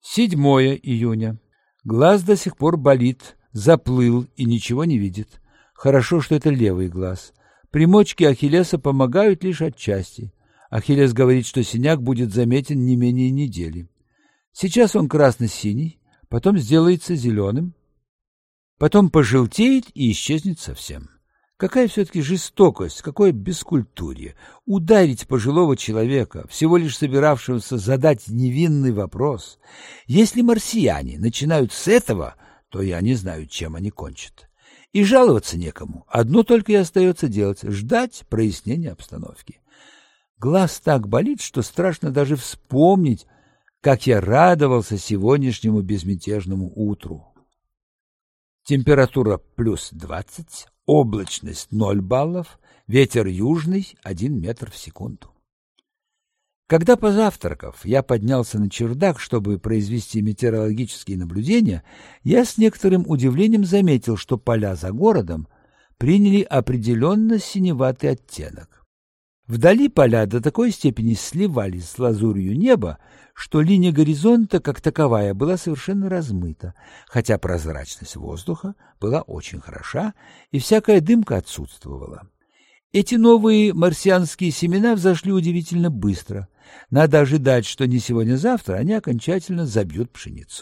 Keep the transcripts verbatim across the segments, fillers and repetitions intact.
седьмое июня. Глаз до сих пор болит, заплыл и ничего не видит. Хорошо, что это левый глаз. Примочки Ахиллеса помогают лишь отчасти. Ахиллес говорит, что синяк будет заметен не менее недели. Сейчас он красно-синий, потом сделается зеленым, потом пожелтеет и исчезнет совсем. Какая все-таки жестокость, какое бескультурье! Ударить пожилого человека, всего лишь собиравшегося задать невинный вопрос. Если марсиане начинают с этого, то я не знаю, чем они кончат. И жаловаться некому. Одно только и остается делать — ждать прояснения обстановки. Глаз так болит, что страшно даже вспомнить, как я радовался сегодняшнему безмятежному утру. Температура плюс двадцать, облачность ноль баллов, ветер южный один метр в секунду. Когда, позавтракав, я поднялся на чердак, чтобы произвести метеорологические наблюдения, я с некоторым удивлением заметил, что поля за городом приняли определенно синеватый оттенок. Вдали поля до такой степени сливались с лазурью неба, что линия горизонта как таковая была совершенно размыта, хотя прозрачность воздуха была очень хороша и всякая дымка отсутствовала. Эти новые марсианские семена взошли удивительно быстро. Надо ожидать, что не сегодня-завтра они окончательно забьют пшеницу.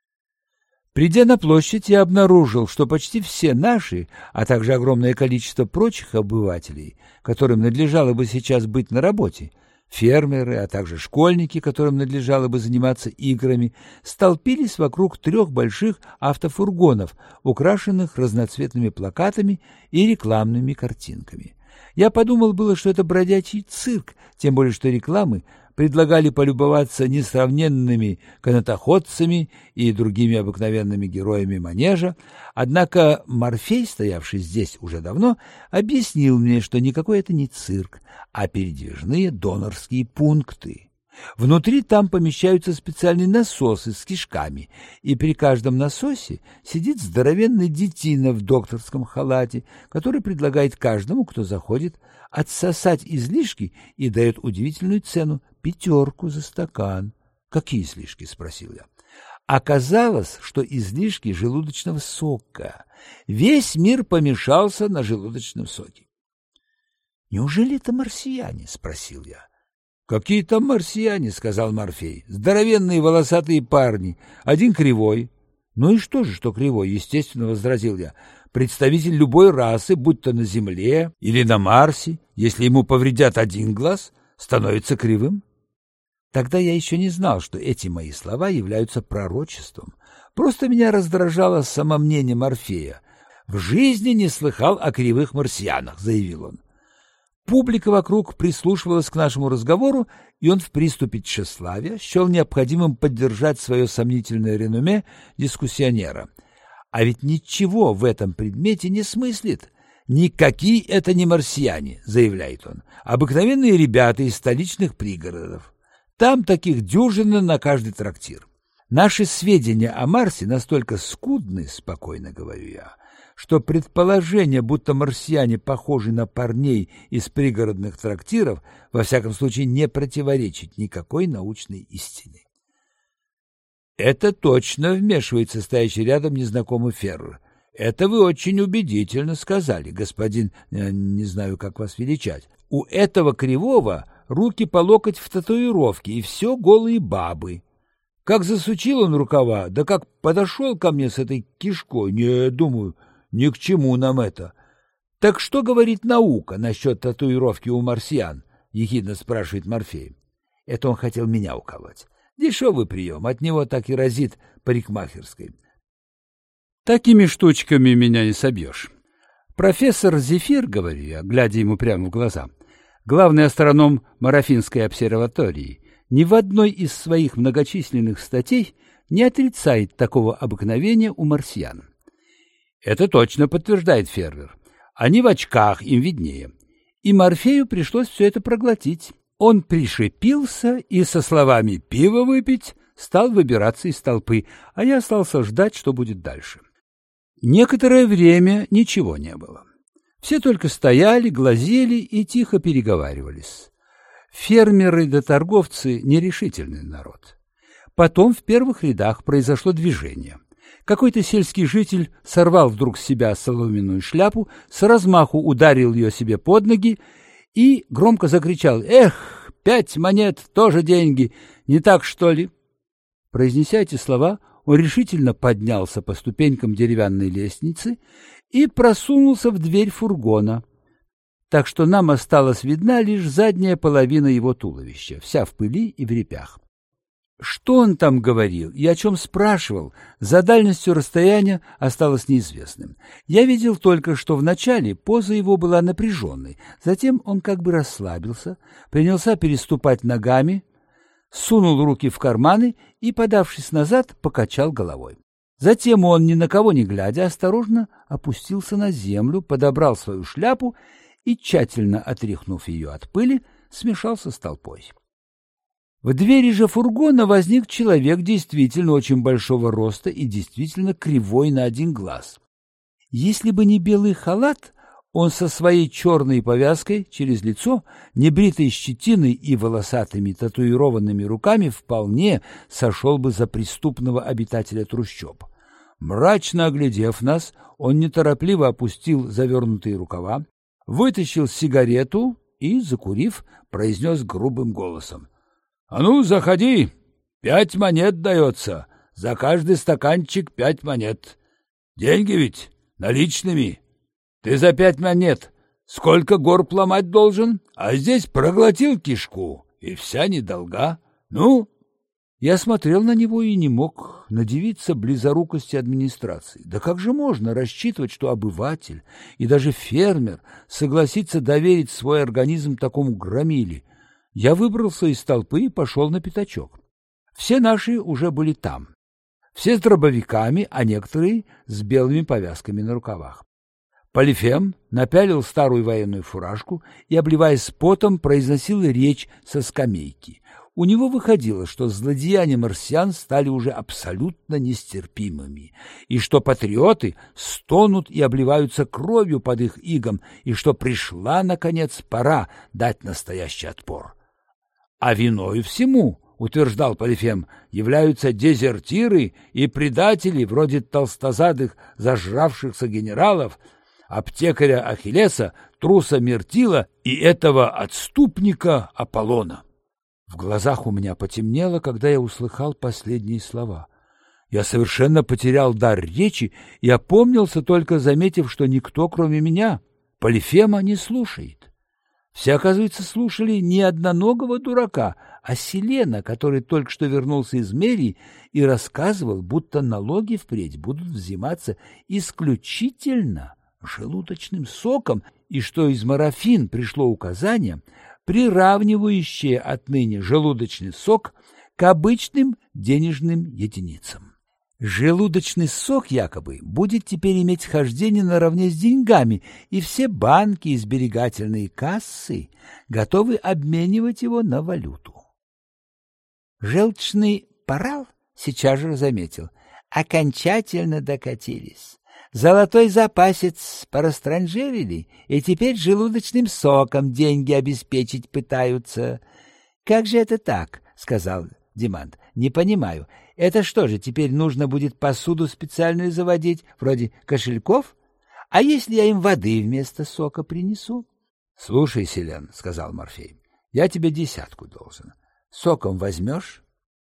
Придя на площадь, я обнаружил, что почти все наши, а также огромное количество прочих обывателей, которым надлежало бы сейчас быть на работе, фермеры, а также школьники, которым надлежало бы заниматься играми, столпились вокруг трех больших автофургонов, украшенных разноцветными плакатами и рекламными картинками. Я подумал было, что это бродячий цирк, тем более что рекламы предлагали полюбоваться несравненными канатоходцами и другими обыкновенными героями манежа, однако Морфей, стоявший здесь уже давно, объяснил мне, что никакой это не цирк, а передвижные донорские пункты. Внутри там помещаются специальные насосы с кишками, и при каждом насосе сидит здоровенный детина в докторском халате, который предлагает каждому, кто заходит, отсосать излишки и дает удивительную цену — пятерку за стакан. «Какие излишки?» — спросил я. Оказалось, что излишки желудочного сока. Весь мир помешался на желудочном соке. «Неужели это марсиане?» — спросил я. «Какие там марсиане?» — сказал Морфей. «Здоровенные волосатые парни, один кривой». «Ну и что же, что кривой?» — естественно, возразил я. «Представитель любой расы, будь то на Земле или на Марсе, если ему повредят один глаз, становится кривым». Тогда я еще не знал, что эти мои слова являются пророчеством. Просто меня раздражало самомнение Морфея. «В жизни не слыхал о кривых марсианах», — заявил он. Публика вокруг прислушивалась к нашему разговору, и он в приступе тщеславия счел необходимым поддержать свое сомнительное реноме дискуссионера. А ведь ничего в этом предмете не смыслит. «Никакие это не марсиане», — заявляет он, — «обыкновенные ребята из столичных пригородов. Там таких дюжина на каждый трактир. Наши сведения о Марсе настолько скудны, спокойно говорю я, что предположение, будто марсиане похожи на парней из пригородных трактиров, во всяком случае не противоречит никакой научной истине». «Это точно», — вмешивается стоящий рядом незнакомый фермер. «Это вы очень убедительно сказали, господин, не знаю, как вас величать. У этого кривого руки по локоть в татуировке, и все голые бабы. Как засучил он рукава, да как подошел ко мне с этой кишкой, не думаю, ни к чему нам это». «Так что говорит наука насчет татуировки у марсиан?» — ехидно спрашивает Морфей. Это он хотел меня уколоть. Дешевый прием, от него так и разит парикмахерской. Такими штучками меня не собьешь. Профессор Зефир, говорю я, глядя ему прямо в глаза, главный астроном Марафинской обсерватории, ни в одной из своих многочисленных статей не отрицает такого обыкновения у марсиан. Это точно подтверждает фермер. Они в очках, им виднее. И Морфею пришлось все это проглотить. Он пришипился и со словами «пиво выпить» стал выбираться из толпы, а я остался ждать, что будет дальше. Некоторое время ничего не было. Все только стояли, глазели и тихо переговаривались. Фермеры да торговцы — нерешительный народ. Потом в первых рядах произошло движение. Какой-то сельский житель сорвал вдруг с себя соломенную шляпу, с размаху ударил ее себе под ноги и громко закричал: «Эх, пять монет — тоже деньги, не так, что ли?» Произнеся эти слова, он решительно поднялся по ступенькам деревянной лестницы и просунулся в дверь фургона, так что нам осталась видна лишь задняя половина его туловища, вся в пыли и в репях. Что он там говорил и о чем спрашивал, за дальностью расстояния осталось неизвестным. Я видел только, что вначале поза его была напряженной, затем он как бы расслабился, принялся переступать ногами, сунул руки в карманы и, подавшись назад, покачал головой. Затем он, ни на кого не глядя, осторожно опустился на землю, подобрал свою шляпу и, тщательно отряхнув ее от пыли, смешался с толпой. В двери же фургона возник человек действительно очень большого роста и действительно кривой на один глаз. Если бы не белый халат, он со своей черной повязкой через лицо, небритой щетиной и волосатыми татуированными руками вполне сошел бы за преступного обитателя трущоб. Мрачно оглядев нас, он неторопливо опустил завернутые рукава, вытащил сигарету и, закурив, произнес грубым голосом: «А ну, заходи! Пять монет дается. За каждый стаканчик пять монет. Деньги ведь наличными. Ты за пять монет сколько горб ломать должен? А здесь проглотил кишку, и вся недолга. Ну?» Я смотрел на него и не мог надивиться близорукости администрации. Да как же можно рассчитывать, что обыватель и даже фермер согласится доверить свой организм такому громиле? Я выбрался из толпы и пошел на пятачок. Все наши уже были там. Все с дробовиками, а некоторые с белыми повязками на рукавах. Полифем напялил старую военную фуражку и, обливаясь потом, произносил речь со скамейки. У него выходило, что злодеяния марсиан стали уже абсолютно нестерпимыми, и что патриоты стонут и обливаются кровью под их игом, и что пришла, наконец, пора дать настоящий отпор. А виною всему, утверждал Полифем, являются дезертиры и предатели вроде толстозадых зажравшихся генералов, аптекаря Ахиллеса, труса Миртила и этого отступника Аполлона. В глазах у меня потемнело, когда я услыхал последние слова. Я совершенно потерял дар речи и опомнился, только заметив, что никто, кроме меня, Полифема не слушает. Все, оказывается, слушали не одноногого дурака, а Селена, который только что вернулся из мэрии и рассказывал, будто налоги впредь будут взиматься исключительно желудочным соком, и что из Марафин пришло указание, приравнивающее отныне желудочный сок к обычным денежным единицам. Желудочный сок якобы будет теперь иметь хождение наравне с деньгами, и все банки и сберегательные кассы готовы обменивать его на валюту. Желчный парал сейчас же заметил: окончательно докатились. Золотой запасец порастранжирили, и теперь желудочным соком деньги обеспечить пытаются. — Как же это так? — сказал Демант. — Не понимаю. Это что же, теперь нужно будет посуду специальную заводить, вроде кошельков? А если я им воды вместо сока принесу? — Слушай, Селен, — сказал Морфей, — я тебе десятку должен. Соком возьмешь?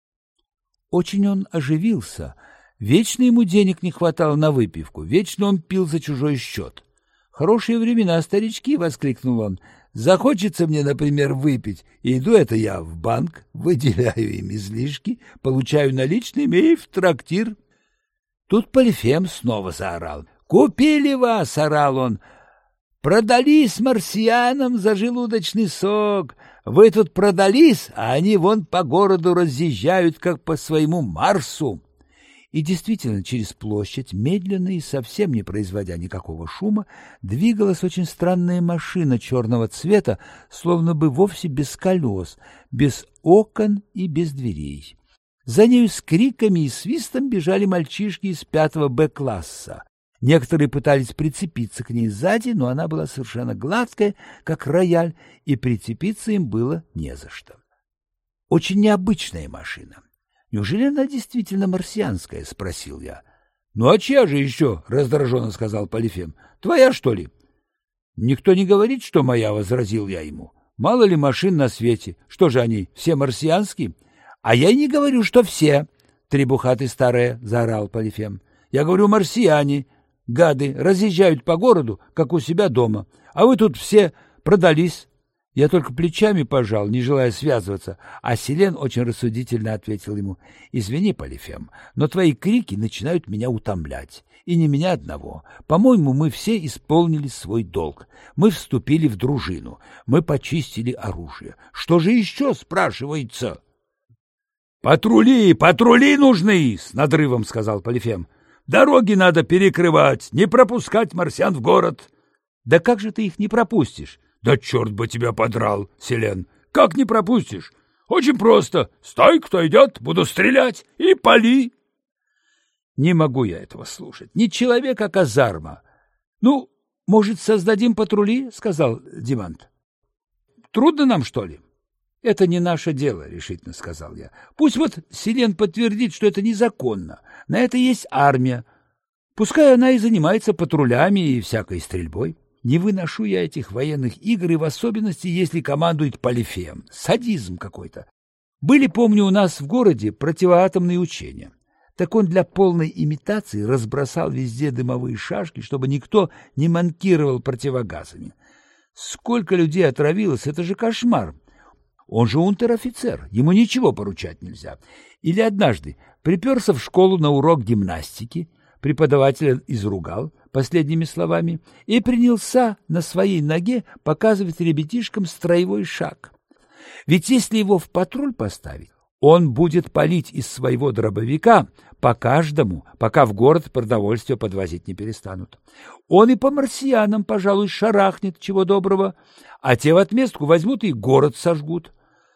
Очень он оживился. Вечно ему денег не хватало на выпивку, вечно он пил за чужой счет. «Хорошие времена, старички!» — воскликнул он. «Захочется мне, например, выпить, и иду это я в банк, выделяю им излишки, получаю наличными и в трактир». Тут Полифем снова заорал. «Купили вас!» — орал он. «Продались марсианам за желудочный сок! Вы тут продались, а они вон по городу разъезжают, как по своему Марсу!» И действительно, через площадь, медленно и совсем не производя никакого шума, двигалась очень странная машина черного цвета, словно бы вовсе без колес, без окон и без дверей. За нею с криками и свистом бежали мальчишки из пятого Б-класса. Некоторые пытались прицепиться к ней сзади, но она была совершенно гладкая, как рояль, и прицепиться им было не за что. Очень необычная машина. Неужели она действительно марсианская? — спросил я. — Ну а чья же еще? — раздраженно сказал Полифем. — Твоя, что ли? — Никто не говорит, что моя, — возразил я ему. — Мало ли машин на свете. Что же они, все марсианские? — А я и не говорю, что все, — требуха ты старая, — заорал Полифем. — Я говорю, марсиане. Гады разъезжают по городу, как у себя дома. А вы тут все продались. Я только плечами пожал, не желая связываться, а Селен очень рассудительно ответил ему: «Извини, Полифем, но твои крики начинают меня утомлять. И не меня одного. По-моему, мы все исполнили свой долг. Мы вступили в дружину. Мы почистили оружие. Что же еще, спрашивается?» «Патрули, патрули нужны!» — с надрывом сказал Полифем. «Дороги надо перекрывать, не пропускать марсиан в город». «Да как же ты их не пропустишь?» «Да черт бы тебя подрал, Селен! Как не пропустишь? Очень просто. Стой, кто идет, буду стрелять, и пали!» «Не могу я этого слушать. Не человек, а казарма. Ну, может, создадим патрули?» — сказал Димант. «Трудно нам, что ли?» «Это не наше дело», — решительно сказал я. «Пусть вот Селен подтвердит, что это незаконно. На это есть армия. Пускай она и занимается патрулями и всякой стрельбой. Не выношу я этих военных игр, и в особенности, если командует Полифем. Садизм какой-то. Были, помню, у нас в городе противоатомные учения. Так он для полной имитации разбросал везде дымовые шашки, чтобы никто не манкировал противогазами. Сколько людей отравилось, это же кошмар. Он же унтер-офицер, ему ничего поручать нельзя. Или однажды приперся в школу на урок гимнастики, преподавателя изругал последними словами и принялся на своей ноге показывать ребятишкам строевой шаг. Ведь если его в патруль поставить, он будет палить из своего дробовика по каждому, пока в город продовольствие подвозить не перестанут. Он и по марсианам, пожалуй, шарахнет, чего доброго, а те в отместку возьмут и город сожгут.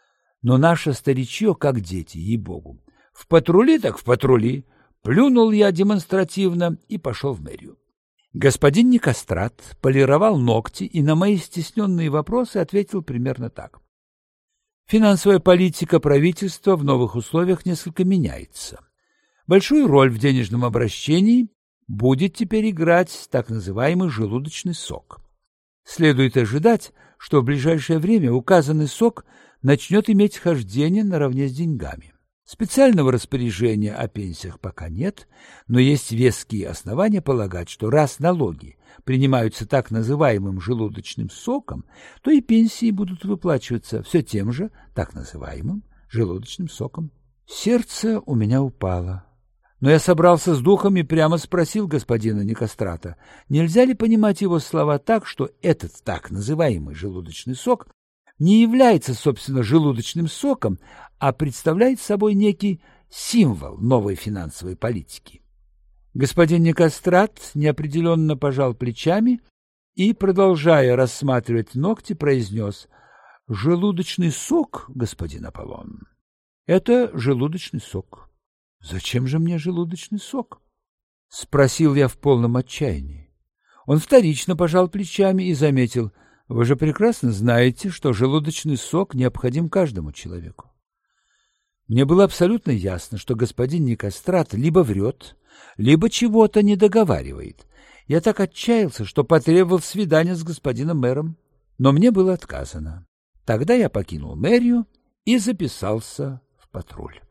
Но наше старичье, как дети, ей-богу. В патрули так в патрули. Плюнул я демонстративно и пошел в мэрию. Господин Никострат полировал ногти и на мои стесненные вопросы ответил примерно так. Финансовая политика правительства в новых условиях несколько меняется. Большую роль в денежном обращении будет теперь играть так называемый желудочный сок. Следует ожидать, что в ближайшее время указанный сок начнет иметь хождение наравне с деньгами. Специального распоряжения о пенсиях пока нет, но есть веские основания полагать, что раз налоги принимаются так называемым желудочным соком, то и пенсии будут выплачиваться все тем же так называемым желудочным соком. Сердце у меня упало. Но я собрался с духом и прямо спросил господина Никострата, нельзя ли понимать его слова так, что этот так называемый желудочный сок не является, собственно, желудочным соком, а представляет собой некий символ новой финансовой политики. Господин Никострат неопределенно пожал плечами и, продолжая рассматривать ногти, произнес: «Желудочный сок, господин Аполлон, это желудочный сок». «Зачем же мне желудочный сок?» — спросил я в полном отчаянии. Он вторично пожал плечами и заметил: «Вы же прекрасно знаете, что желудочный сок необходим каждому человеку». Мне было абсолютно ясно, что господин Никострат либо врет, либо чего-то не договаривает. Я так отчаялся, что потребовал свидания с господином мэром, но мне было отказано. Тогда я покинул мэрию и записался в патруль.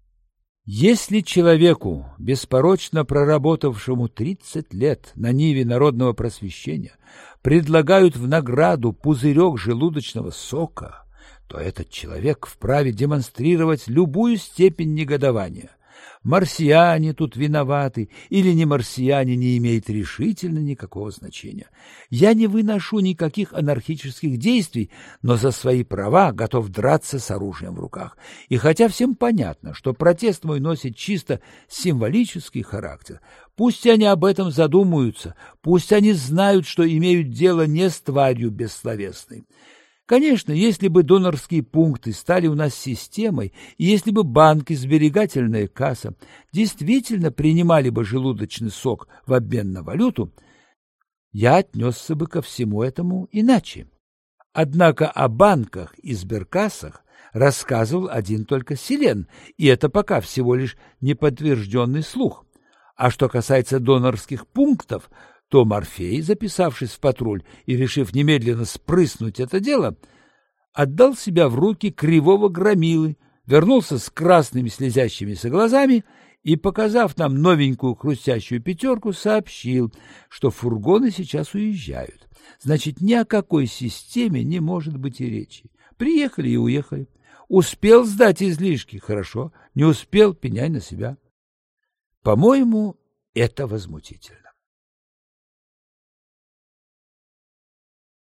Если человеку, беспорочно проработавшему тридцать лет на ниве народного просвещения, предлагают в награду пузырек желудочного сока, то этот человек вправе демонстрировать любую степень негодования. Марсиане тут виноваты или не марсиане не имеет решительно никакого значения. Я не выношу никаких анархических действий, но за свои права готов драться с оружием в руках. И хотя всем понятно, что протест мой носит чисто символический характер, пусть они об этом задумаются, пусть они знают, что имеют дело не с тварью бессловесной. Конечно, если бы донорские пункты стали у нас системой, и если бы банк и сберегательная касса действительно принимали бы желудочный сок в обмен на валюту, я отнесся бы ко всему этому иначе. Однако о банках и сберкассах рассказывал один только Селен, и это пока всего лишь неподтвержденный слух. А что касается донорских пунктов, то Морфей, записавшись в патруль и решив немедленно спрыснуть это дело, отдал себя в руки кривого громилы, вернулся с красными слезящимися глазами и, показав нам новенькую хрустящую пятерку, сообщил, что фургоны сейчас уезжают. Значит, ни о какой системе не может быть и речи. Приехали и уехали. Успел сдать излишки — хорошо, не успел — пеняй на себя. По-моему, это возмутительно.